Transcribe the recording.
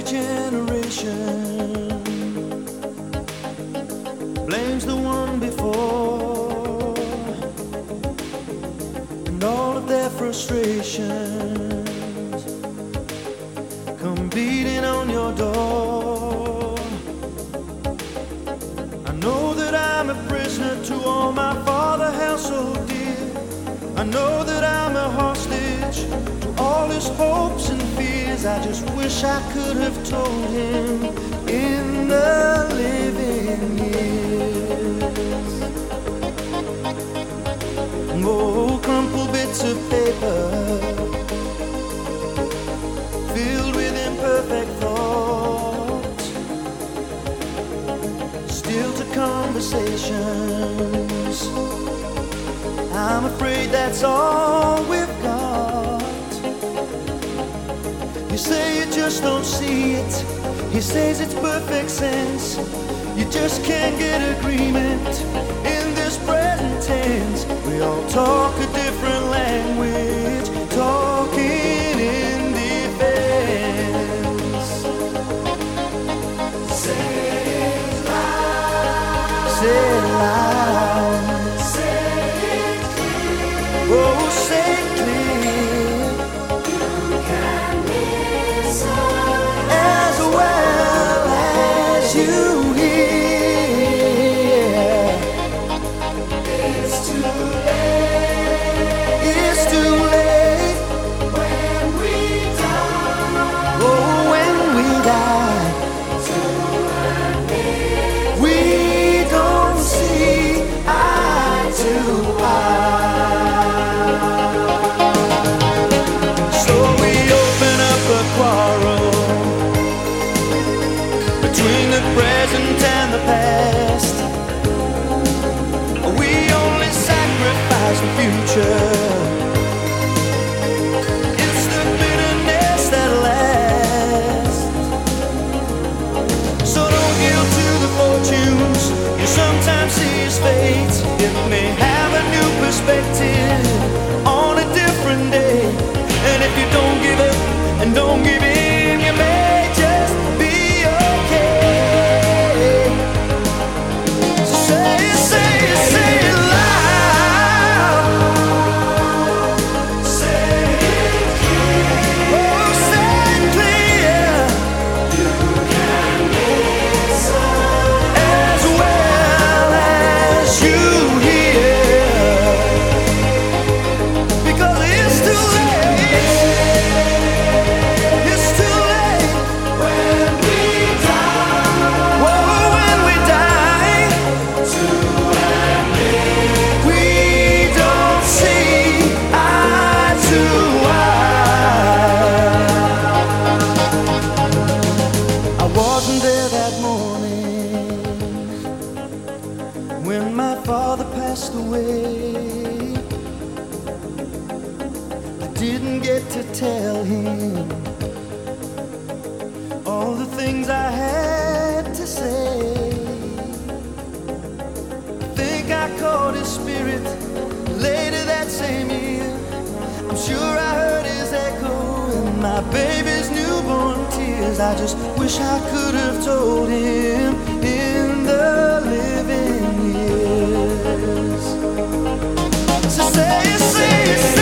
generation blames the one before, and all of their frustrations come beating on your door. I know that I'm a prisoner to all my father held so dear. I know that I'm a hostage to all his hopes and fears. I just wish I could have told him in the living years. Oh, crumpled bits of paper filled with imperfect thoughts, still to conversations. I'm afraid that's all we've got. You say you just don't see it. He says it's perfect sense. You just can't get agreement in this present tense. We all talk a different language, talking in defense. Say it loud. Say it loud. Oh, say it clear. You can listen as well as you hear. It's too late. It's too late when we die. Oh, when we die. We don't see eye to eye. Between the present and the past, we only sacrifice the future. It's the bitterness that lasts. So don't yield to the fortunes you sometimes see as fate. It may have a new perspective on a different day. And if you don't give up and don't give in, you may just be okay. So say it, say it, say it loud. Say it clear. Oh, say it clear. You can listen as well as you hear. Because it's too late. It's too late when we die. Whoa, when we die. We don't see eye to eye. I wasn't there that morning when my father passed away. I didn't get to tell him all the things I had to say. I think I caught his spirit later that same year. I'm sure I heard his echo in my baby's newborn tears. I just wish I could have told him in the living years. So say it, say it.